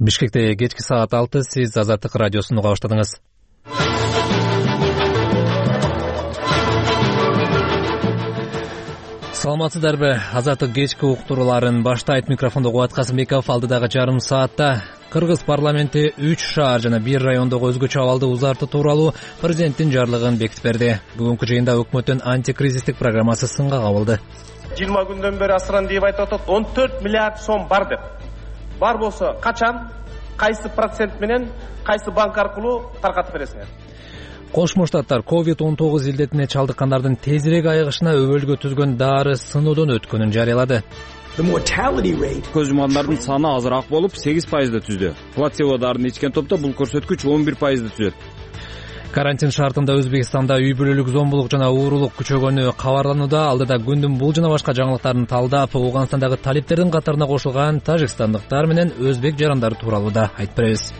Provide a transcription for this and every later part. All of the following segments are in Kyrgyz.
Бишкекте кечки саат 6, сиз Азаттык радиосун уга баштадыңыз. Саламатсыздарбы? Азаттык кечки уктурууларын баштайт. Микрофондо Кубат Касымбеков. Алдыдагы жарым саатта Кыргыз парламенти 3 шаар жана 1 райондогу өзгөчө абалды узартуу тууралуу президенттин жарлыгын бекитип берди. Бүгүнкү жыйында өкмөттүн антикризистик программасы сынга кабылды. 20 күндөн бери асыран деп айтып атат, 14 миллиард сом бар деп. Бар болсо качан, кайсы процент менен, кайсы банк аркылуу таркатып бересиңер? Кошмо Штаттар COVID-19 илдетине чалдыккандардын тезирээк айыгышына өбөлгө түзгөн дары сыноодон өткөнүн жарыялады. Көз жумгандардын саны азыраак болуп 8% түздү. Плацебо дарын ичкен топто бул көрсөткүч 11% түзөт. Карантин шартында Өзбекстанда үй бүлөлүк зомбулук жана уурулук күчөгөнү кабарланууда. Алдыда күндүн бул жана башка жаңылыктарын талдап, Ооганстандагы талиптердин катарына кошулган тажикстандыктар менен өзбек жарандары тууралуу да айтып беребиз.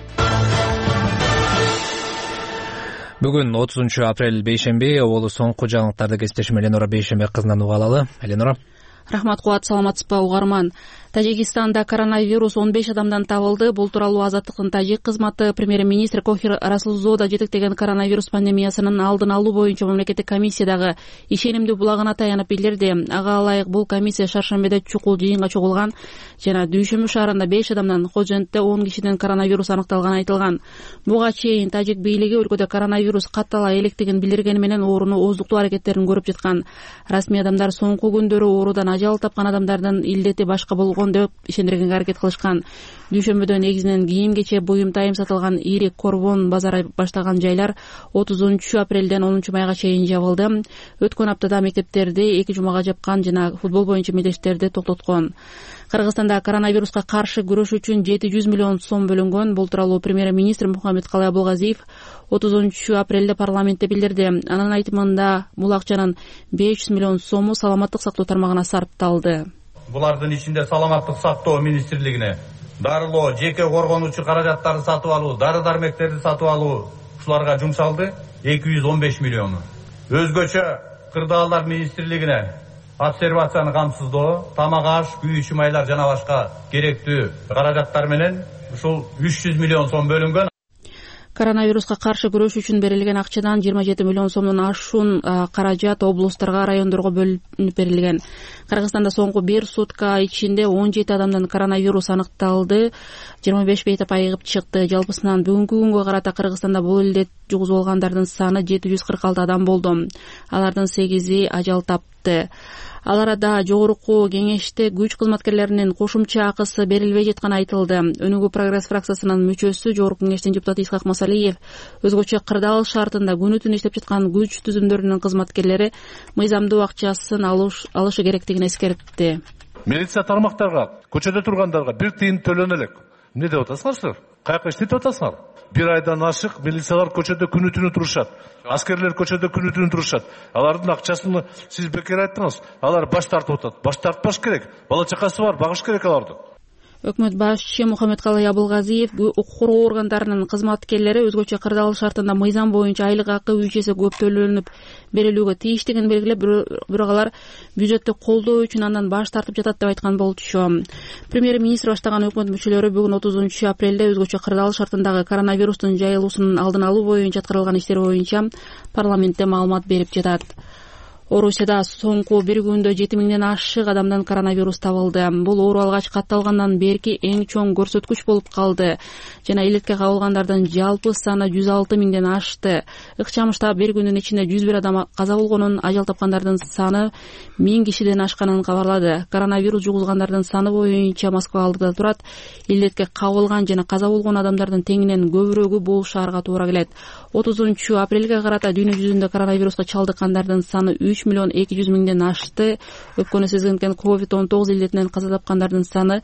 Бүгүн 30 апрель бейшемби, оболу соңку жаңылыктарды кесиптешим Эленора Бейшембек кызынан уга алалы. Эленора. Рахмат Кубат, саламатсызбы угарман? Тажикстанда коронавирус 15 адамдан табылды. Бул тууралуу Азаттыктын тажик кызматы премьер-министр Кохир Расулзода жетектеген коронавирус пандемиясынын алдын алуу боюнча мамлекеттик комиссиядагы ишенимдүү булагына таянып билдирди. Ага ылайык бул комиссия шаршембиде чукул жыйынга чогулган жана Дүйшөмбү шаарында 5 адамдан, Хожентте 10 кишиден коронавирус аныкталганы айтылган. Буга чейин тажик бийлиги өлкөдө коронавирус каттала электигин билдиргени менен ооруну ооздуктуу аракеттерин көрүп жаткан. Расмий адамдар соңку күндөрү оорудан ажал тапкан адамдардын илдети башка болгон деп ишендиргенге аракет кылышкан. Дүйшөмбүдө негизинен кийим-кече, буюм тайым сатылган ири корбон базары баштаган жайлар 30 апрелден 10 майга чейин жабылды. Өткөн аптада мектептерди 2 жумага жапкан жана футбол боюнча мелдештерди токтоткон. Кыргызстанда коронавируска каршы күрөш үчүн 700 миллион сом бөлүнгөн. Бул тууралуу премьер-министр Мухаммедкалый Абылгазиев 30 апрелде парламентте билдирди. Анын айтымында бул акчанын 500 миллион сому саламаттык сактоо тармагына сарпталды. Булардын ичинде саламаттык сактоо министрлигине дарылоо, жеке коргонуучу каражаттарды сатып алуу, дары-дармектерди сатып алуу ушуларга жумшалды 215 миллиону. Өзгөчө кырдаалдар министрлигине обсервацияны камсыздоо, тамак аш, күйүүчү майлар жана башка керектүү каражаттар менен ушул 300 миллион сом бөлүнгөн. Коронавируска каршы күрөш үчүн берилген акчадан 27 миллион сомдон ашуун каражат облустарга, райондорго бөлүнүп берилген. Кыргызстанда соңку 1 сутка ичинде 17 адамдан коронавирус аныкталды, 25 бейтап айыгып чыкты. Жалпысынан бүгүнкү күнгө карата Кыргызстанда бул илдет жугузуп алгандардын саны 746 адам болду. Алардын 8-и ажал тапты. Ал арада жогорку кеңеште күч кызматкерлеринин кошумча акысы берилбей жатканы айтылды. Өнүгүү прогресс фракциясынын мүчөсү, жогорку кеңештин депутаты Исхак Масалиев өзгөчө кырдаал шартында күнү-түн иштеп жаткан күч түзүмдөрүнүн кызматкерлери мыйзамдуу акчасын алышы керектигин эскертти. Милиция тармактарга, көчөдө тургандарга 1 тыйын төлөнө элек. Эмне деп атасыңар? Каяка иштеп атасыңар? 1 айдан ашык милициялар көчөдө күнү-түнү турушат. Аскерлер көчөдө күнү-түнү турушат. Алардын акчасын сиз бекер айттыңыз. Алар баш тартып атат. Баш тартпаш керек. Бала чакасы бар, багыш керек аларды. Өкмөт башчысы Мухаммедкалый Абылгазиев укук коргоо органдарынын кызматкерлери өзгөчө кырдаал шартында мыйзам боюнча айлык акы 3 эсе көп төлөнүп берилүүгө тийиштигин белгилеп, бирок алар бюджетти колдоо үчүн андан баш тартып жатат деп айткан болчу. Премьер-министр баштаган өкмөт мүчөлөрү бүгүн 30 апрелде өзгөчө кырдаал шартындагы коронавирустун жайылуусунун алдын алуу боюнча аткарылган иштер боюнча парламентте маалымат берип жатат. Орусияда соңку 1 күндө 7000ден ашык адамдан коронавирус табылды. Бул оору алгач катталгандан берки эң чоң көрсөткүч болуп калды жана илетке кабылгандардын жалпы саны 106 миңден ашты. Ыкчамышта 1 күндүн ичинде 101 адам каза болгонун, ажал тапкандардын саны 1000 кишиден ашканын кабарлады. Коронавирус жугузгандардын саны боюнча Москва алдыда турат. Илетке кабылган жана каза болгон адамдардын теңинен көбүрөгү бул шаарга туура келет. 30 апрелге карата дүйнө жүзүндө коронавируска чалдыккандардын саны 3 миллион 200 миңден ашты. Өпкөнү сезилген COVID-19 илдетинен каза тапкандардын саны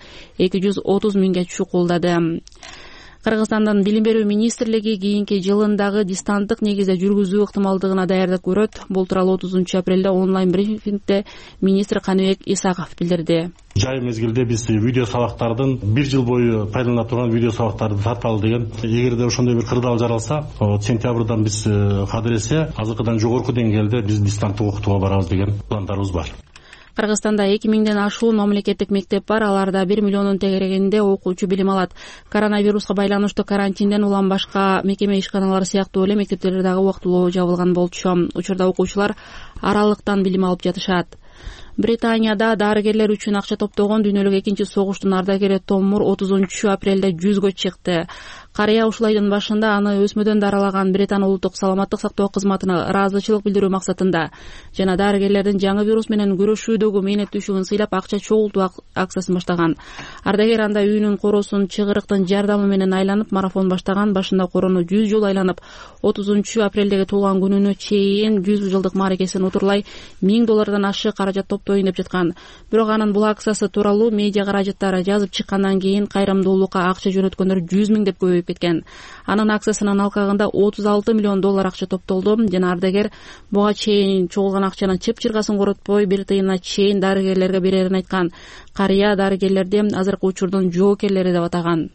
230 миңге чукулдады. Кыргызстандын Билим берүү министрлиги кийинки жылындагы дистанттык негизде жүргүзүү ыктымалдыгына даярдык көрөт. Бул тууралуу 30 апрелде онлайн брифингде министр Каныбек Исаков билдирди. Жай мезгилде биз видео сабактардын 1 жыл бою пайдалана турган видео сабактарды тарткалы деген. Эгерде ошондой бир кырдаал жаралса, сентябрдан биз кадыресе азыркыдан жогорку деңгээлде биз дистанттык окутууга барабыз деген пландарыбыз бар. Кыргызстанда 2000ден ашуун мамлекеттик мектеп бар, аларда 1 миллиондун тегерегинде окуучу билим алат. Коронавируска байланыштуу карантинден улам башка мекеме ишканалары сыяктуу эле мектептер дагы убактылуу жабылган болчу. Учурда окуучулар аралыктан билим алып жатышат. Британияда дарыгерлер үчүн акча топтогон дүйнөлүк экинчи согуштун ардагери Том Мур 30-апрелде 100гө чыкты. Карыя ушул айдын башында аны өсмөдөн даралаган Британ улуттук саламаттык сактоо кызматына ыраазычылык билдирүү максатында жана дарыгерлердин жаңы вирус менен күрөшүүдөгү мээнеттүүлүгүн сыйлап акча чогултуу акциясын баштаган. Ардагер анда үйүнүн короосун чыгырыктын жардамы менен айланып марафон баштаган. Башында корону 100 жолу айланып 30-апрелдеги туулган күнүнө чейин 100 жылдык мааракесин утурлай $1000 ашык каражат топтоюн деп жаткан. Бирок анын бул акциясы тууралуу медиа каражаттары жазып чыккандан кийин кайрымдуулукка акча жөнөткөндөр 100 000 деп көбөйүп кеткен. Анын акциясынын алкагында $36 миллион акча топтолду жана ардагер буга чейин чогулган акчанын чып-чыргасын коротпой 1 тыйынына чейин дарыгерлерге берерин айткан. Карыя дарыгерлерди азыркы учурдун жоокерлери деп атаган.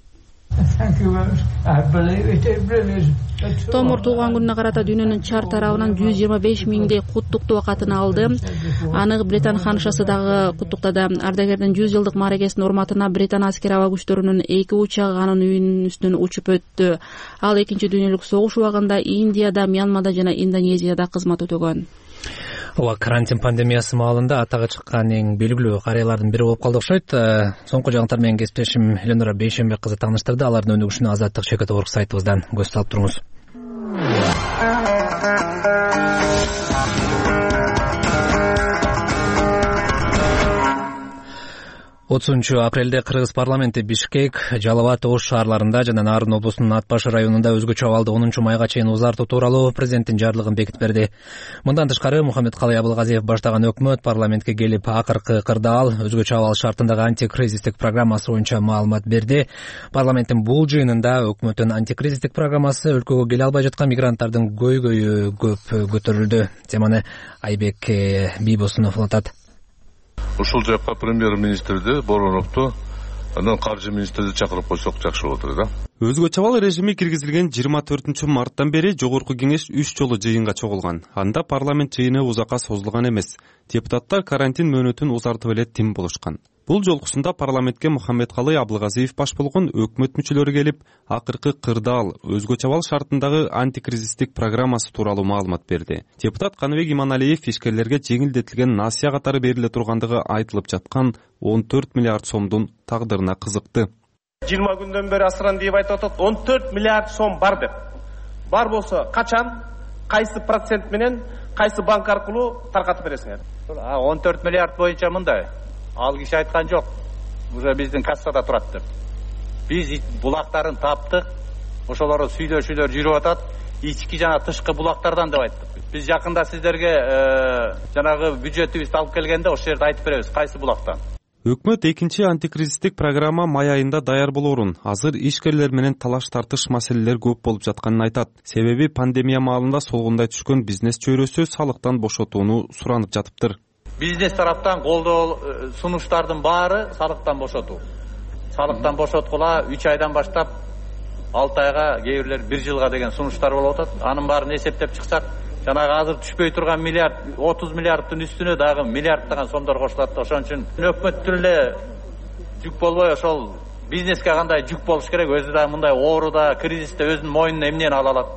Томур туулган күнүнө карата дүйнөнүн чар тарабынан 125 000 куттуктоо катын алды. Аны Британ ханышасы дагы куттуктады. Ардагердин 100 жылдык мааракесинин урматына Британ аскер аба күчтөрүнүн 2 учагы анын үйүнүн үстүнөн учуп өттү. Ал экинчи дүйнөлүк согуш убагында Индияда, Мьянмада жана Индонезияда кызмат өтөгөн. Ооба, карантин пандемиясы маалында атага чыккан эң белгилүү карыялардын бири болуп калды окшойт. Соңку жагыңтар менен кесиптешим Эленора Бейшенбек кызы тааныштырды. Алардын өнүгүшүнө Азаттык Чекет орг сайтыбыздан көз салып туруңуз. 30-апрелде Кыргыз парламенти Бишкек, Жалал Абад, Ош шаарларында жана Нарын облусунун Ат башы районунда өзгөчө абалды 10-майга чейин узартуу тууралуу президенттин жарлыгын бекитип берди. Мындан тышкары Мухаммедкалый Абылгазиев баштаган өкмөт парламентке келип акыркы кырдаал өзгөчө абал шартындагы антикризистик программасы боюнча маалымат берди. Парламенттин бул жыйынында өкмөттүн антикризистик программасы өлкөгө келе албай жаткан мигранттардын көйгөйү көп көтөрүлдү. Теманы Айбек Бийбосунов улантат. Ушул жакка премьер-министрди, Бороновду, анан каржы министрди чакырып койсок жакшы болот эле да. Өзгөчө абал режими киргизилген 24-марттан бери жогорку кеңеш 3 жолу жыйынга чогулган. Анда парламент жыйыны узакка созулган эмес. Депутаттар карантин мөөнөтүн узартып эле тим болушкан. Бул жолкусунда парламентке Мухаммедкалый Абылгазиев баш болгон өкмөт мүчөлөрү келип, акыркы кырдаал өзгөчө абал шартындагы антикризистик программасы тууралуу маалымат берди. Депутат Каныбек Иманалиев ишкерлерге жеңилдетилген насыя катары бериле тургандыгы айтылып жаткан 14 миллиард сомдун тагдырына кызыкты. 20 күндөн бери асыран деп айтып атат, 14 миллиард сом бар деп. Бар болсо качан, кайсы процент менен, кайсы банк аркылуу таркатып бересиңер? 14 миллиард боюнча мындай. Ал киши айткан жок. Уже биздин кассада турат деп. Биз булактарын таптык. Ошолору сүйлөшүүлөр жүрүп атат. Ички жана тышкы булактардан деп айттык. Биз жакында сиздерге жанагы бюджетибизди алып келгенде ошол жерде айтып беребиз, кайсы булактан. Өкмөт экинчи антикризистик программа май айында даяр болорун, азыр ишкерлер менен талаш тартыш маселелер көп болуп жатканын айтат. Себеби пандемия маалында солгундай түшкөн бизнес чөйрөсү салыктан бошотууну суранып жатыптыр. Бизнес тараптан колдоо сунуштардын баары салыктан бошотуу. Салыктан бошоткула 3 айдан баштап 6 айга, кээ бирлер 1 жылга деген сунуштар болуп атат. Анын баарын эсептеп чыксак, жанагы азыр түшпөй турган миллиард, 30 миллиардтын үстүнө дагы миллиарддаган сомдор кошулат. Ошон үчүн өкмөттүн эле жүк болбой, ошол бизнеске кандай жүк болуш керек, өзү да мындай ооруда, кризисте өзүнүн мойнуна эмнени ала алат?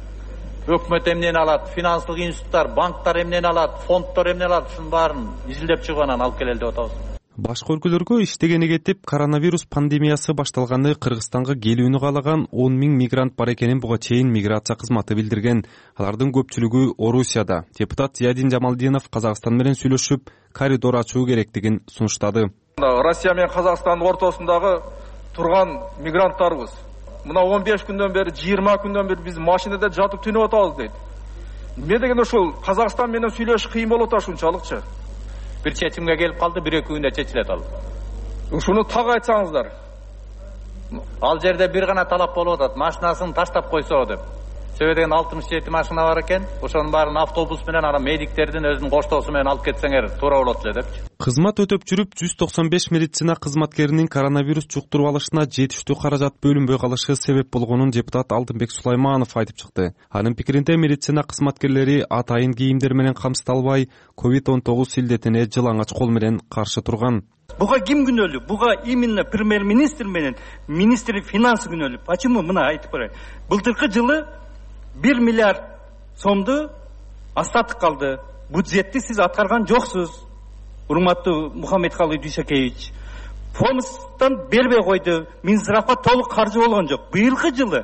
Өкмөт эмнени алат, финансылык институттар, банктар эмнени алат, фонддор эмнени алат, ушунун баарын изилдеп чыгып анан алып келели деп атабыз. Башка өлкөлөргө иштегени кетип, коронавирус пандемиясы башталганы Кыргызстанга келүүнү каалаган 10 000 мигрант бар экенин буга чейин миграция кызматы билдирген. Алардын көпчүлүгү Орусияда. Депутат Зиядин Жамалдинов Казакстан менен сүйлөшүп, коридор ачуу керектигин сунуштады. Россия менен Казакстандын ортосундагы турган мигранттарыбыз. Мына 15 күндөн бери, 20 күндөн бери биз машинада жатып түнөп атабыз дейт. Эмне дегенде ушул Казакстан менен сүйлөшүш кыйын болуп атат ушунчалыкчы. Bir чечимге келип калды, 1-2 күндө чечилет ал. Ушуну так айтсаңыздар. Ал жерде бир гана талап болуп атат, машинасын таштап койсо деп. Төбө деген 67 машина бар экен. Ошонун баарын автобус менен ана медиктердин өзүнүн коштоосу менен алып кетсеңер туура болот эле депчи. Кызмат өтөп жүрүп 195 медицина кызматкеринин коронавирус жуктуруп алышына жетиштүү каражат бөлүнбөй калышы себеп болгонун депутат Алтынбек Сулайманов айтып чыкты. Анын пикиринде медицина кызматкерлери атайын кийимдер менен камсыздалбай, COVID-19 илдетине жылаңач кол менен каршы турган. Буга ким күнөөлүү? Буга именно премьер-министр менен министр финансы күнөөлүү. Почему? Мына айтып берейин. Былтыркы жылы 1 миллиард сомду астатык калды. Бюджетти сиз аткарган жоксуз. Урматтуу Мухаммедкалый Дүйшөкеевич. Фондтан бербей койду. Минздравга толук каржы болгон жок. Быйылкы жылы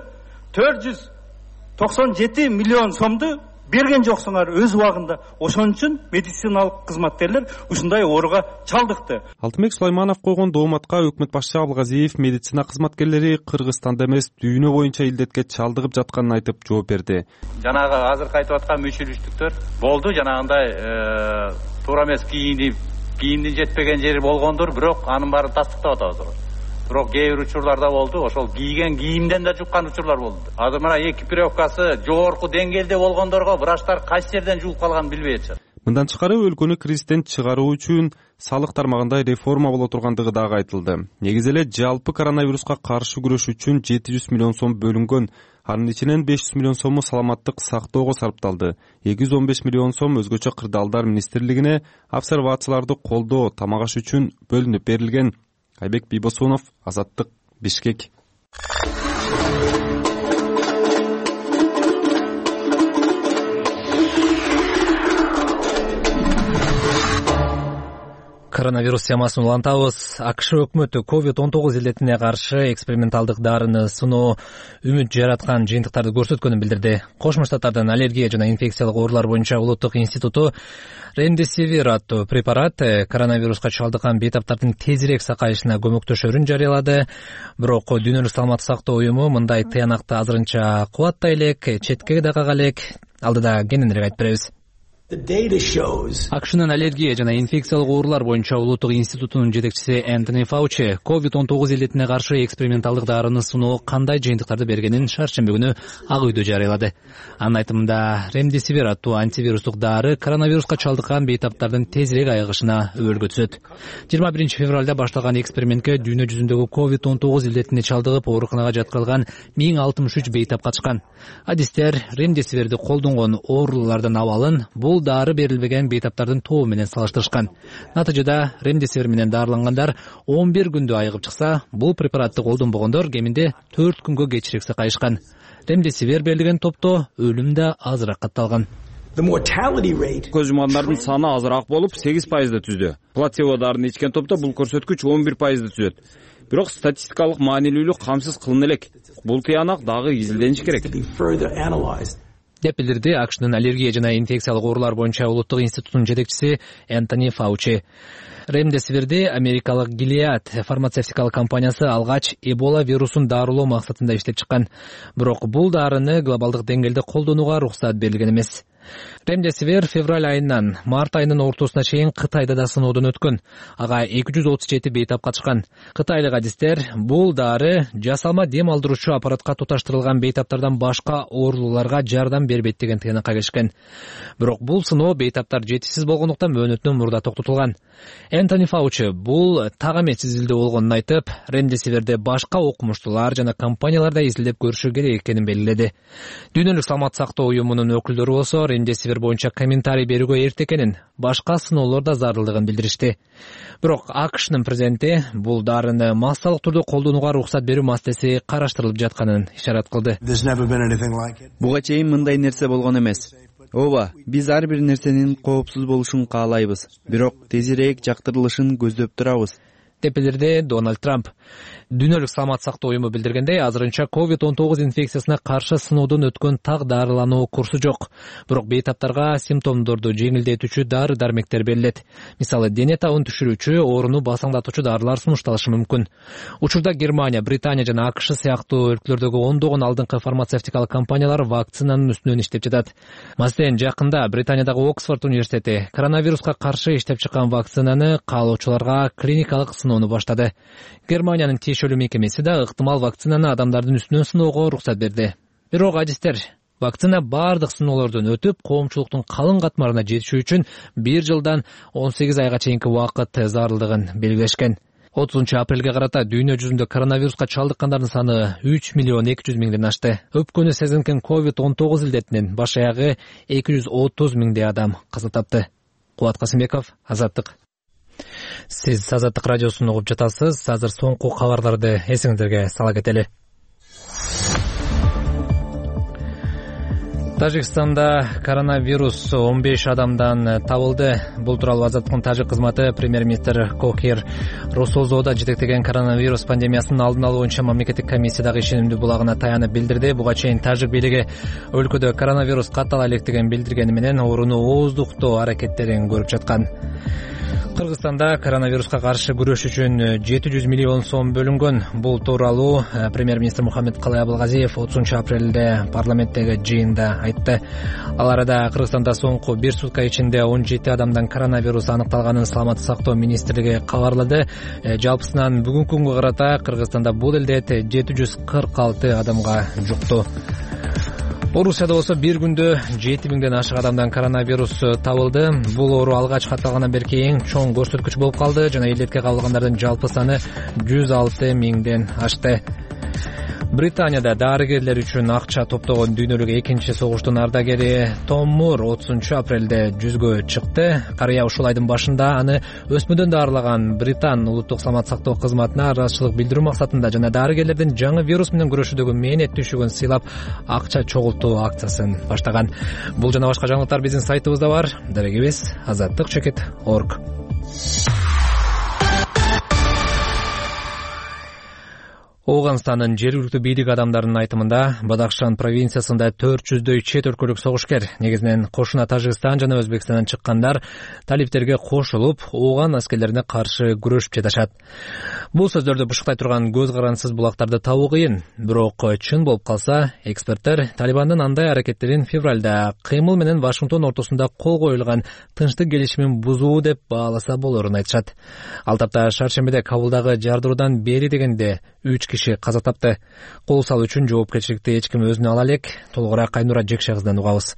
497 миллион сомду берген жоксуңар өз убагында. Ошон үчүн медициналык кызматкерлер ушундай ооруга чалдыкты. Алтынбек Сулайманов койгон дооматка өкмөт башчысы Абылгазиев медицина кызматкерлери Кыргызстанда эмес, дүйнө боюнча илдетке чалдыгып жатканын айтып жооп берди. Жанагы азыркы айтып аткан мүчүлүштүктөр болду, жанагындай туура эмес кийимдин жетпеген жери болгондур, бирок анын баарын тастыктап атабыз. Бирок кээ бир учурларда болду, ошол кийген кийимден да жуккан учурлар болду. Азыр мына экипировкасы жогорку деңгээлде болгондорго врачтар кайсы жерден жугуп калганын билбей атышат. Мындан тышкары өлкөнү кризистен чыгаруу үчүн салык тармагында реформа боло тургандыгы дагы айтылды. Негизи эле жалпы коронавируска каршы күрөш үчүн 700 миллион сом бөлүнгөн. Анын ичинен 500 миллион сому саламаттык сактоого сарпталды. 215 миллион сом өзгөчө кырдаалдар министрлигине обсервацияларды колдоо, тамак аш үчүн бөлүнүп берилген. Айбек Бийбосунов, Азаттык, Бишкек. Коронавирус темасын улантабыз. АКШ өкмөтү COVID-19 илдетине каршы эксперименталдык дарыны сыноо үмүт жараткан жыйынтыктарды көрсөткөнүн билдирди. Кошмо Штаттардын аллергия жана инфекциялык оорулар боюнча улуттук институту ремдесивир аттуу препарат коронавируска чалдыккан бейтаптардын тезирээк сакайышына көмөктөшөрүн жарыялады. Бирок Дүйнөлүк саламаттык сактоо уюму мындай тыянакты азырынча кубаттай элек, четке да кага элек. Алдыда кененирээк айтып беребиз. АКШнын аллергия жана инфекциялык оорулар боюнча улуттук институтунун жетекчиси Энтони Фаучи COVID-19 илдетине каршы эксперименталдык дарыны сыноо кандай жыйынтыктарды бергенин шаршемби күнү Ак үйдө жарыялады. Анын айтымында ремдесивир аттуу антивирустук дары коронавируска чалдыккан бейтаптардын тезирээк айыгышына өбөлгө түзөт. 21 февралда башталган экспериментке дүйнө жүзүндөгү COVID-19 илдетине чалдыгып ооруканага жаткырылган 1063 бейтап катышкан. Адистер ремдесивирди колдонгон оорулардын абалын бул дары берилбеген бейтаптардын тобу менен салыштырышкан. Натыйжада ремдесивир менен дарылангандар 11 күндө айыгып чыкса, бул препаратты колдонбогондор кеминде 4 күнгө кечирээк сакайышкан. Ремдесивир берилген топто өлүм да азыраак катталган. Көз жумгандардын саны азыраак болуп 8% түздү. Плацебо дарын ичкен топто бул көрсөткүч 11% түзөт. Бирок статистикалык маанилүүлүк камсыз кылына элек. Бул тыянак дагы изилдениши керек. деп билдирди АКШнын аллергия жана инфекциялык оорулар боюнча улуттук институтунун жетекчиси Энтони Фаучи. Ремдесивирди америкалык Gilead фармацевтикалык компаниясы алгач Эбола вирусун дарылоо максатында иштеп чыккан. Бирок бул дарыны глобалдык деңгээлде колдонууга уруксат берилген эмес. Ремдесивир февраль айынан март айынын ортосуна чейин Кытайда да сыноодон өткөн. Ага 237 бейтап катышкан. Кытайлык адистер бул дары жасалма дем алдыруучу аппаратка туташтырылган бейтаптардан башка оорулууларга жардам бербейт деген тыянакка келишкен. Бирок бул сыноо бейтаптар жетишсиз болгондуктан мөөнөтүнөн мурда токтотулган. Энтони Фаучи бул так эмес изилдөө болгонун айтып, ремдесивирди башка окумуштуулар жана компанияларда изилдеп көрүшү керек экенин белгиледи. Дүйнөлүк саламаттык сактоо уюмунун өкүлдөрү болсо ремдесивир боюнча комментарий берүүгө эрте экенин, башка сыноолор да зарылдыгын билдиришти. Бирок АКШнын президенти бул дарыны массалык түрдө колдонууга уруксат берүү маселеси караштырылып жатканын ишарат кылды. Буга чейин мындай нерсе болгон эмес. Ооба, биз ар бир нерсенин коопсуз болушун каалайбыз, бирок тезирээк жактырылышын көздөп турабыз, деп билдирди Дональд Трамп. Дүйнөлүк саламаттык сактоо уюму билдиргендей, азырынча COVID-19 инфекциясына каршы сыноодон өткөн так дарылануу курсу жок. Бирок бейтаптарга симптомдорду жеңилдетүүчү дары-дармектер берилет. Мисалы, дене табын түшүрүүчү, ооруну басаңдатуучу дарылар сунушталышы мүмкүн. Учурда Германия, Британия жана АКШ сыяктуу өлкөлөрдөгү ондогон алдыңкы фармацевтикалык компаниялар вакцинанын үстүнөн иштеп жатат. Маселен, жакында Британиядагы Оксфорд университети коронавируска каршы иштеп чыккан вакцинаны каалоочуларга клиникалык сыноону баштады. Германиянын тиешелүү мекемеси да ыктымал вакцинаны адамдардын үстүнөн сыноого уруксат берди. Бирок адистер Вакцина бардык сыноолордон өтүп, коомчулуктун калың катмарына жетишүү үчүн 1 жылдан 18 айга чейинки убакыт зарылдыгын белгилешкен. 30 апрелге карата дүйнө жүзүндө коронавируска чалдыккандардын саны 3 миллион 200 миңден ашты. Өпкөнү сезинкен COVID-19 илдетинен баш аягы 230 миңдей адам каза тапты. Кубат Касымбеков, Азаттык. Сиз Азаттык радиосун угуп жатасыз. Азыр соңку кабарларды эсиңиздерге сала кетели. Тажикстанда коронавирус 15 адамдан табылды. Бул тууралуу Азаттыктын тажик кызматы премьер-министр Кохир Русулзода жетектеген коронавирус пандемиясынын алдын алуу боюнча мамлекеттик комиссиядагы ишенимдүү булагына таянып билдирди. Буга чейин тажик бийлиги өлкөдө коронавирус каттала электигин билдиргени менен ооруну ооздуктоо аракеттерин көрүп жаткан. Кыргызстанда коронавируска каршы күрөш үчүн 700 миллион сом бөлүнгөн. Бул тууралуу премьер-министр Мухаммедкалый Абылгазиев 30 апрелде парламенттеги жыйында айтты. Ал арада Кыргызстанда соңку 1 сутка ичинде 17 адамдан коронавирус аныкталганын Саламаттык сактоо министрлиги кабарлады. Жалпысынан бүгүнкү күнгө карата Кыргызстанда бул илдет 746 адамга жукту. Орусияда болсо бир күндө 7000ден ашык адамдан коронавирус табылды. Бул оору алгач катталгандан берки эң чоң көрсөткүч болуп калды жана илдетке кабылгандардын жалпы саны 106 миңден ашты. Британияда дарыгерлер үчүн акча топтогон дүйнөлүк экинчи согуштун ардагери Том Мур 30 апрелде жүзгө чыкты. Карыя ушул айдын башында аны өсмөдөн даарылаган Британ улуттук саламат сактоо кызматына ыраазычылык билдирүү максатында жана дарыгерлердин жаңы вирус менен күрөшүүдөгү мээнет түшүгүн сыйлап акча чогултуу акциясын баштаган. Бул жана башка жаңылыктар биздин сайтыбызда бар. Дарегибиз azattik.org. Ооганстандын жергиликтүү бийлик адамдарынын айтымында Бадахшан провинциясында 400дөй чет өлкөлүк согушкер, негизинен кошуна Тажикстан жана Өзбекстандан чыккандар талиптерге кошулуп, Ооган аскерлерине каршы күрөшүп жатышат. Бул сөздөрдү бышыктай турган көз карансыз булактарды табуу кыйын. Бирок чын болуп калса, эксперттер Талибандын андай аракеттерин февралда кыймыл менен Вашингтон ортосунда кол коюлган тынчтык келишимин бузуу деп бааласа болорун айтышат. Ал тапта шаршембиде Кабулдагы жардыруудан бери дегенде 3 киши каза тапты. Кол салуу үчүн жоопкерчиликти эч ким өзүнө ала элек. Толугураак Айнура Жекше кыздан угабыз.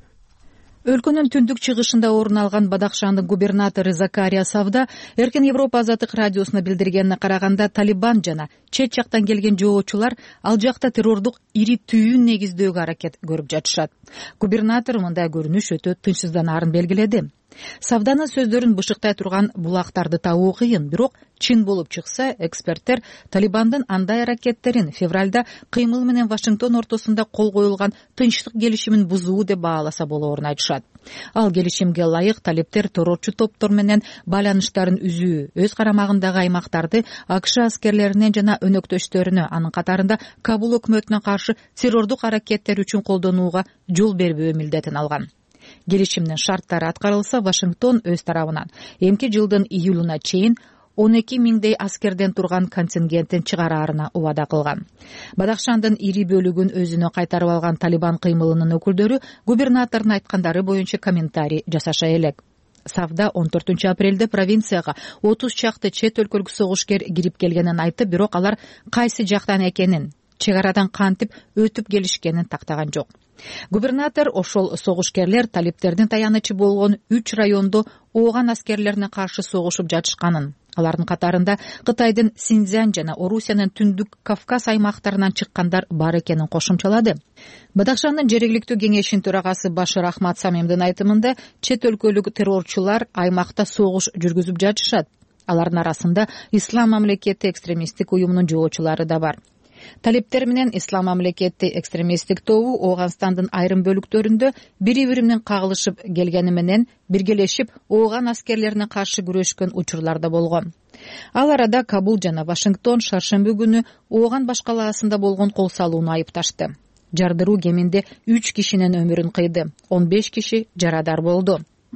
Өлкөнүн түндүк чыгышында орун алган Бадахшандын губернатору Закария Савда Эркин Европа Азаттык радиосуна билдиргенине караганда Талибан жана чет жактан келген жоочулар ал жакта террордук ири түйүн негиздөөгө аракет көрүп жатышат. Губернатор мындай көрүнүш өтө тынчсызданаарын белгиледи. Савданын сөздөрүн бышыктай турган булактарды табуу кыйын, бирок чын болуп чыкса, эксперттер Талибандын андай аракеттерин февралда кыймыл менен Вашингтон ортосунда кол коюлган тынчтык келишимин бузуу деп бааласа болоорун айтышат. Ал келишимге ылайык талиптер террорчу топтор менен байланыштарын үзүү, өз карамагындагы аймактарды АКШ аскерлерине жана өнөктөштөрүнө, анын катарында Кабул өкмөтүнө каршы террордук аракеттер үчүн колдонууга жол бербөө милдетин алган. Келишимдин шарттары аткарылса, Вашингтон өз тарабынан эмки жылдын июлуна чейин 12 миңдей аскерден турган контингенттин чыгараарына убада кылган. Бадахшандын ири бөлүгүн өзүнө кайтарып алган Талибан кыймылынын өкүлдөрү губернатордун айткандары боюнча комментарий жасаша элек. Савда 14 апрелде провинцияга 30 чакты чет өлкөлүк согушкер кирип келгенин айтып, бирок алар кайсы жактан экенин, чек арадан кантип өтүп келишкенин тактаган жок. Губернатор ошол согушкерлер талиптердин таянычы болгон 3 райондо Ооган аскерлерине каршы согушуп жатышканын, алардын катарында Кытайдын Синьцзян жана Орусиянын Түндүк Кавказ аймактарынан чыккандар бар экенин кошумчалады. Бадахшандын жергиликтүү кеңешинин төрагасы Башир Ахмад Самимдин айтымында чет өлкөлүк террорчулар аймакта согуш жүргүзүп жатышат. Алардын арасында Ислам мамлекети экстремисттик уюмунун жоочулары да бар. Талиптер менен Ислам мамлекети экстремисттик тобу Ооганстандын айрым бөлүктөрүндө бири-бири менен кагылышып келгени менен биргелешип Ооган аскерлерине каршы күрөшкөн учурларда болгон. Ал арада Кабул жана Вашингтон шаршемби күнү Ооган баш калаасында болгон кол салууну айыпташты. Жардыруу кеминде 3 кишинин өмүрүн кыйды, 15 киши жарадар болду.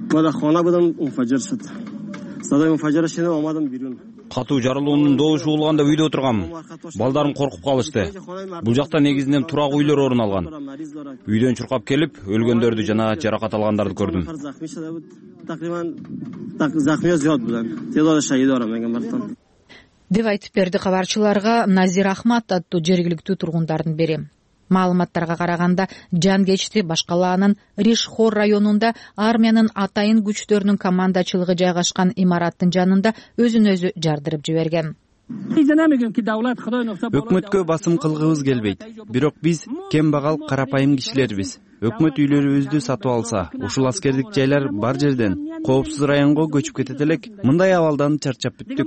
Катуу жарылуунун добушу болгондо үйдө отургам. Балдарым коркуп калышты. Бул жакта негизинен турак үйлөр орун алган. Үйдөн чуркап келип, өлгөндөрдү жана жаракат алгандарды көрдүм. Деп айтып берди кабарчыларга Назир Ахмат аттуу жергиликтүү тургундардын бири. Маалыматтарга караганда жан кечти Башкалаанын Ришхор районунда армиянын атайын күчтөрүнүн командачылыгы жайгашкан имараттын жанында өзүн өзү жардырып жиберген. Өкмөткө басым кылгыбыз келбейт. Бирок биз кем багал карапайым кишилербиз. Өкмөт үйлөрүбүздү сатып алса, ушул аскердик жайлар бар жерден коопсуз районго көчүп кетет элек. Мындай абалдан чарчап бүттүк.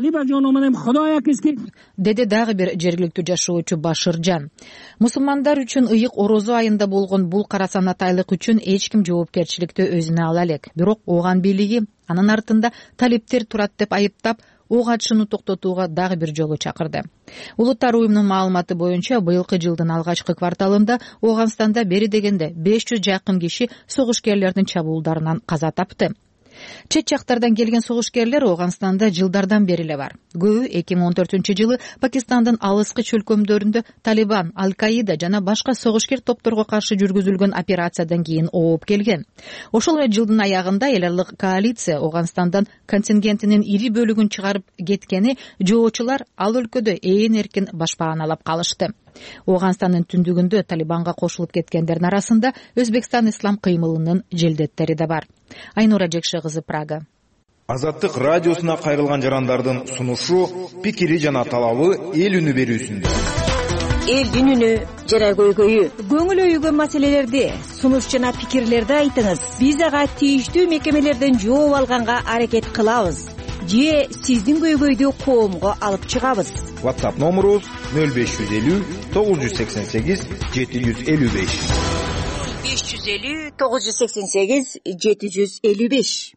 Деди дагы бир жергиликтүү жашоочу Башыржан. Мусулмандар үчүн ыйык орозо айында болгон бул кара санатайлык үчүн эч ким жоопкерчиликти өзүнө ала элек. Бирок Ооган бийлиги анын артында талиптер турат деп айыптап, ок атышууну токтотууга дагы бир жолу чакырды. Улуттар уюмунун маалыматы боюнча быйылкы жылдын алгачкы кварталында Ооганстанда бери дегенде 500 жакын киши согушкерлердин чабуулдарынан каза тапты. Чет жактардан келген согушкерлер Ооганстанда жылдардан бери эле бар. Көбү 2014-жылы Пакистандын алыскы чөлкөмдөрүндө Талибан, Аль-Каида жана башка согушкер топторго каршы жүргүзүлгөн операциядан кийин ооп келген. Ошол эле жылдын аягында эл аралык коалиция Ооганстандан контингентинин ири бөлүгүн чыгарып кеткени жоочулар ал өлкөдө ээн эркин башпааналап калышты. Ооганстандын түндүгүндө Талибанга кошулуп кеткендердин арасында Өзбекстан ислам кыймылынын желдеттери да бар. Айнура Жекше кызы, Прага. Азаттык радиосуна кайрылган жарандардын сунушу, пикири жана талабы эл үнү берүүсүндө. Элдин үнү, жара көйгөйү, көңүл өйгөн маселелерди, сунуш жана пикирлерди айтыңыз. Биз ага тийиштүү мекемелерден жооп алганга аракет кылабыз. Же сиздин көйгөйдү коомго алып чыгабыз. WhatsApp номерубуз 0550 988 755. 550 988 755.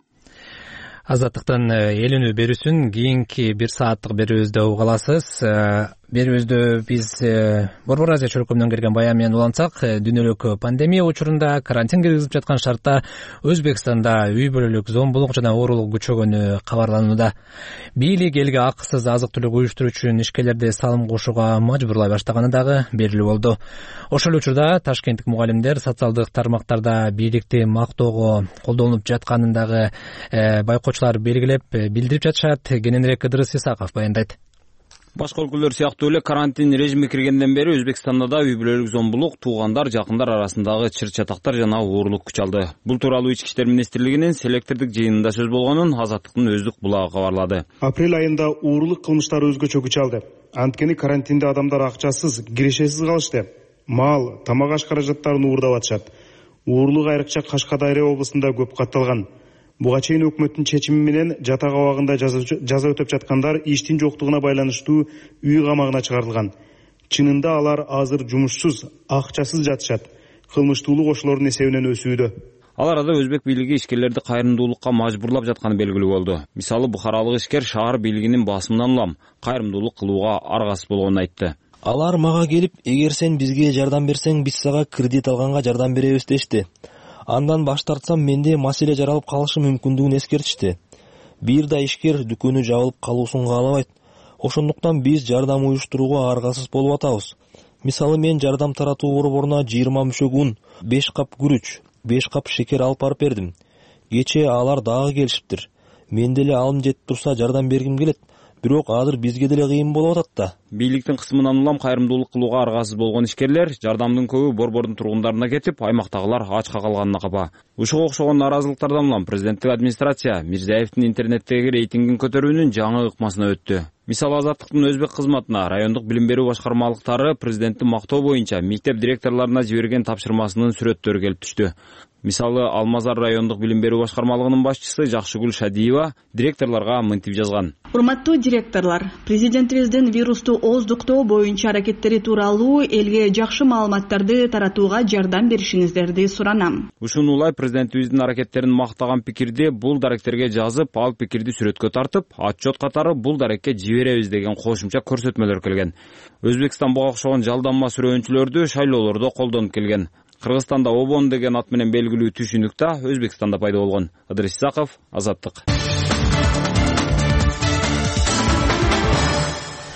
Азаттыктан эл үнү берүүсүн кийинки 1 сааттык берүүбүздө уга аласыз. Берүүбүздө биз Борбор Азия чөлкөмүнөн келген баян менен улантсак, дүйнөлүк пандемия учурунда карантин киргизип жаткан шартта Өзбекстанда үй бүлөлүк зомбулук жана оорулук күчөгөнү кабарланууда. Бийлик элге акысыз азык түлүк уюштуруу үчүн ишкерлерди салым кошууга мажбурлай баштаганы дагы белгилүү болду. Ошол учурда ташкенттик мугалимдер социалдык тармактарда бийликти мактоого колдонуп жатканын дагы байкоочулар белгилеп билдирип жатышат. Кененирээк Ыдырыс Исаков баяндайт. Башка өлкөлөр сыяктуу эле карантин режими киргенден бери Өзбекстанда да үй бүлөлүк зомбулук, туугандар, жакындар арасындагы чыр-чатактар жана оорулук күч алды. Бул тууралуу Ички иштер министрлигинин селектордук жыйынында сөз болгонун Азаттыктын өздүк булагы кабарлады. Апрель айында уурулук кылмыштары өзгөчө күч алды. Анткени карантинде адамдар акчасыз, кирешесиз калышты. Мал, тамак аш каражаттарын уурдап атышат. Уурулук айрыкча Кашкадария облусунда көп катталган. Буга чейин өкмөттүн чечими менен жатак абагында жаза өтөп жаткандар иштин жоктугуна байланыштуу үй камагына чыгарылган. Чынында алар азыр жумушсуз, акчасыз жатышат. Кылмыштуулук ошолордун эсебинен өсүүдө. Ал арада өзбек бийлиги ишкерлерди кайрымдуулукка мажбурлап жатканы белгилүү болду. Мисалы, бухаралык ишкер шаар бийлигинин басымынан улам кайрымдуулук кылууга аргасыз болгонун айтты. Алар мага келип, эгер сен бизге жардам берсең, биз сага кредит алганга жардам беребиз дешти. Андан баш тартсам, менде маселе жаралып калышы мүмкүндүгүн эскертишти. Бир да ишкер дүкөнү жабылып калуусун каалабайт. Ошондуктан биз жардам уюштурууга аргасыз болуп атабыз. Мисалы, мен жардам таратуу борборуна 20 мүшөк ун, 5 кап күрүч, 5 кап шекер алып барып бердим. Кечээ алар дагы келишиптир. Мен деле алым жетип турса жардам бергим келет. Бирок азыр бизге деле кыйын болуп атат да. Бийликтин кысымынан улам кайрымдуулук кылууга аргасыз болгон ишкерлер жардамдын көбү борбордун тургундарына кетип, аймактагылар ачка калганына капа. Ушуга окшогон нааразылыктардан улам президенттик администрация Мирзиевдин интернеттеги рейтингин көтөрүүнүн жаңы ыкмасына өттү. Мисалы, Азаттыктын өзбек кызматына райондук билим берүү башкармалыктары президенттин мактоо боюнча мектеп директорлоруна жиберген тапшырмасынын сүрөттөрү келип түштү. Мисалы, Алмазар райондук билим берүү башкармалыгынын башчысы Жакшыгүл Шадиева директорлорго мынтип жазган. Урматтуу директорлор, президентибиздин вирусту ооздуктоо боюнча аракеттери тууралуу элге жакшы маалыматтарды таратууга жардам беришиңиздерди суранам. Ушуну улай президентибиздин аракеттерин мактаган пикирди бул даректерге жазып, ал пикирди сүрөткө тартып, отчет катары бул дарекке жиберебиз деген кошумча көрсөтмөлөр келген. Өзбекстан буга окшогон жалданма сүрөөнчүлөрдү шайлоолордо колдонуп келген. Кыргызстанда обон деген ат менен белгилүү түшүнүк да Өзбекстанда пайда болгон. Ыдырыс Исаков, Азаттык.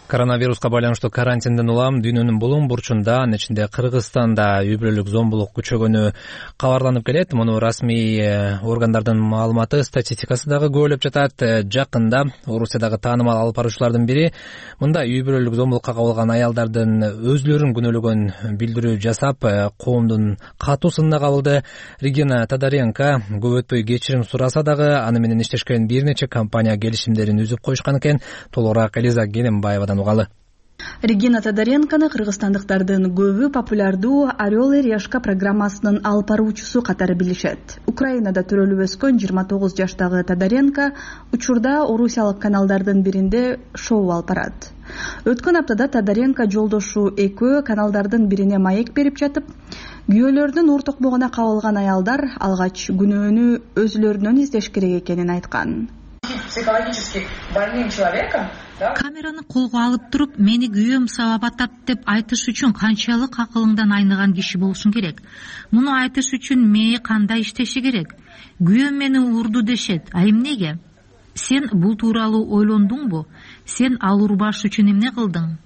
Коронавируска байланыштуу карантинден улам дүйнөнүн булуң бурчунда, анын ичинде Кыргызстанда үй бүлөлүк зомбулук күчөгөнү кабарланып келет. Муну расмий органдардын маалыматы, статистикасы дагы күбөлөп жатат. Жакында Орусиядагы таанымал алып баруучулардын бири мындай үй бүлөлүк зомбулукка кабылган аялдардын өзүлөрүн күнөөлөгөн билдирүү жасап, коомдун катуу сынына кабылды. Регина Тодоренко көп өтпөй кечирим сураса дагы, аны менен иштешкен бир нече компания келишимдерин үзүп коюшкан экен. Толугураак Элиза Генембаевадан угалы. Регина Тодоренкону кыргызстандыктардын көбү популярдуу Орел и Решка программасынын алып баруучусу катары билишет. Украинада төрөлүп өскөн 29 жаштагы Тодоренко учурда орусиялык каналдардын биринде шоу алып барат. Өткөн аптада Тодоренко жолдошу экөө каналдардын бирине маек берип жатып, күйөөлөрүнүн ур токмогуна кабылган аялдар алгач күнөөнү өзүлөрүнөн издеш керек экенин айткан. Психологически больным человеком, камераны колго алып туруп, мени күйөөм сабап атат деп айтыш үчүн канчалык акылыңдан айныган киши болушуң керек. Муну айтыш үчүн мээ кандай иштеши керек? Күйөөм мени урду дешет. А эмнеге? Сен бул тууралуу ойлондуңбу? Сен ал урбаш үчүн эмне кылдың?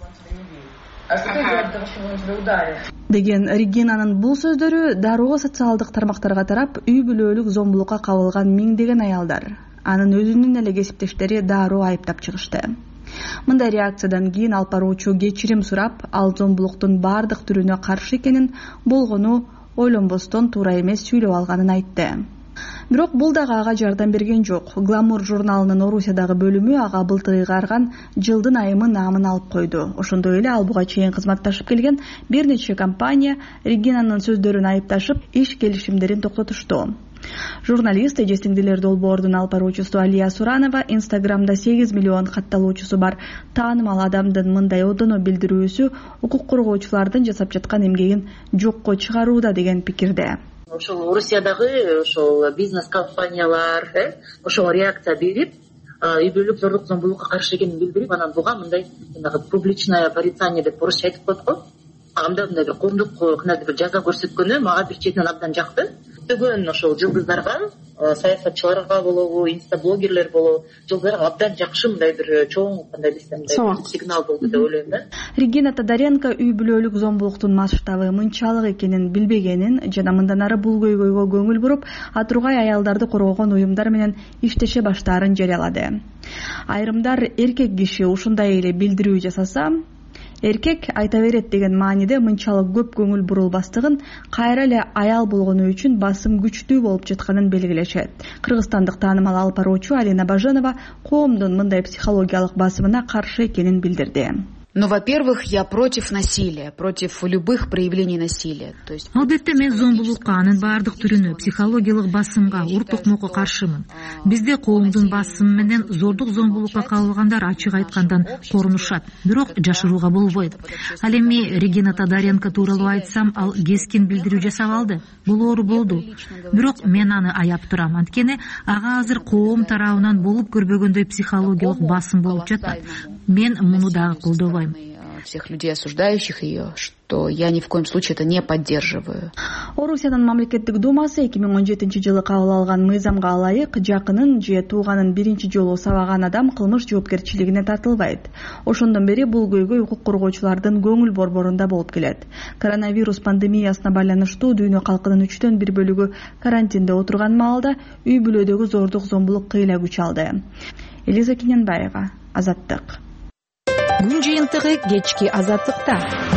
Деген Регинанын бул сөздөрү дароо социалдык тармактарга тарап, үй бүлөлүк зомбулукка кабылган миңдеген аялдар, анын өзүнүн эле кесиптештери дароо айыптап чыгышты. Мындай реакциядан кийин алып баруучу кечирим сурап, ал зомбулуктун бардык түрүнө каршы экенин, болгону ойлонбостон туура эмес сүйлөп алганын айтты. Бирок бул дагы ага жардам берген жок. Гламур журналынын Орусиядагы бөлүмү ага былтыргы арган жылдын айымы наамын алып койду. Ошондой эле ал буга чейин кызматташып келген бир нече компания Регинанын сөздөрүн айыпташып, иш келишимдерин токтотушту. Журналист эже-сиңдилер долбоордун алып баруучусу Алия Суранова Инстаграмда 8 миллион катталуучусу бар таанымал адамдын мындай одоно билдирүүсү укук коргоочулардын жасап жаткан эмгегин жокко чыгарууда деген пикирде. Ошол Орусиядагы ошол бизнес компаниялар ошого реакция берип, үй бүлөлүк зордук зомбулукка каршы экенин билдирип, анан буга мындай публичное порицание деп орусча айтып коет го. Анда мындай бир коомдук кандайдыр бир жаза көрсөткөнү мага бир четинен абдан жакты. Көптөгөн ошол жылдыздарга, саясатчыларга болобу, инстаблогерлер болобу, жылдыздарга абдан жакшы мындай бир чоң кандай десем сигнал болду деп ойлойм да. Регина Тодоренко үй бүлөлүк зомбулуктун масштабы мынчалык экенин билбегенин жана мындан ары бул көйгөйгө көңүл буруп, атургай аялдарды коргогон уюмдар менен иштеше баштаарын жарыялады. Айрымдар эркек киши ушундай эле билдирүү жасаса, эркек айта берет деген мааниде мынчалык көп көңүл бурулбастыгын, кайра эле аял болгону үчүн басым күчтүү болуп жатканын белгилешет. Кыргызстандык таанымал алып баруучу Алина Баженова коомдун мындай психологиялык басымына каршы экенин билдирди. Но, во-первых, я против насилия, против любых проявлений насилия. То есть... Албетте мен зомбулукка, анын баардык түрүнө, психологиялык басымга, ур токмокко каршымын. Бизде коомдун басымы менен зордук зомбулукка кабылгандар ачык айткандан корунушат, бирок жашырууга болбойт. Ал эми Регина Тодоренко тууралуу айтсам, ал кескин билдирүү жасап алды. Бул оор болду. Бирок мен аны аяп турам, анткени ага азыр коом тарабынан болуп көрбөгөндөй психологиялык басым болуп жатат. Мен муну дагы колдобойм. Всех людей, осуждающих ее, что я ни в коем случае это не поддерживаю. Орусиянын мамлекеттик думасы 2017-жылы кабыл алган мыйзамга ылайык жакынын же тууганын биринчи жолу сабаган адам кылмыш жоопкерчилигине тартылбайт. Ошондон бери бул көйгөй укук коргоочулардын көңүл борборунда болуп келет. Коронавирус пандемиясына байланыштуу дүйнө калкынын 3/4 бөлүгү карантинде отурган маалда үй бүлөдөгү зордук зомбулук кыйла күч алды. Элиза Генембаева, Азаттык. Күн жыйынтыгы кечки Азаттыкта.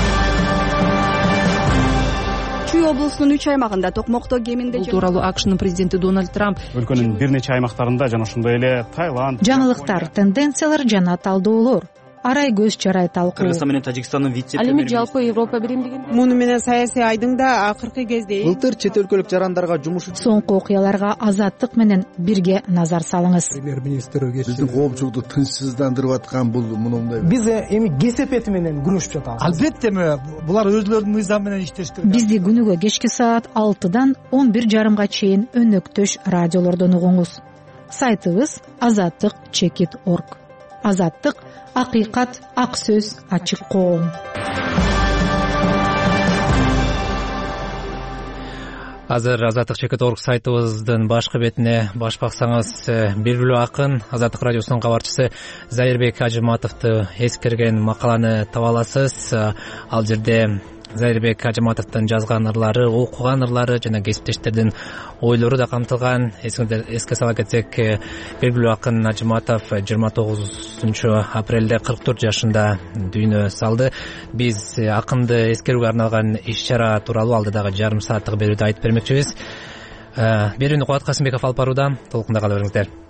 Чүй облусунун 3 аймагында токмокто кеминде бул тууралуу АКШнын президенти Дональд Трамп өлкөнүн бир нече аймактарында жана ошондой эле Таиланд, жаңылыктар, тенденциялар жана талдоолор, арай көз чарай талкуу. Кыргызстан менен Тажикстандын Ал эми жалпы Европа биримдигин муну менен саясий айдың да акыркы кезде былтыр чет өлкөлүк жарандарга жумуш соңку окуяларга Азаттык менен бирге назар салыңыз. Премьер-министр биздин коомчулукту тынчсыздандырып аткан бул мындай. Биз эми кесепети менен күрөшүп жатабыз. Албетте булар өзлөрүнүн мыйзам менен иштешти. Бизди күнүгө кечки саат 6-дан 11:30 чейин өнөктөш радиолордон угуңуз. Сайтыбыз azattik.org. Азаттык — акыйкат, ак сөз, ачык коом. Азыр Азаттык чекит орг сайтыбыздын башкы бетине баш баксаңыз, белгилүү акын Азаттык радиосунун кабарчысы Зайырбек Ажыматовду эскерген макаланы таба аласыз. Ал жерде Зайырбек Ажыматовдун жазган ырлары, окуган ырлары жана кесиптештердин ойлору да камтылган. Эске сала кетсек, белгилүү акын Ажыматов 29 апрелде 44 жашында дүйнө салды. Биз акынды эскерүүгө арналган иш-чара тууралуу алдыдагы жарым сааттык берүүдө айтып бермекчибиз. Берүүнү Кубат Касымбеков алып барууда. Толкунда кала бериңиздер.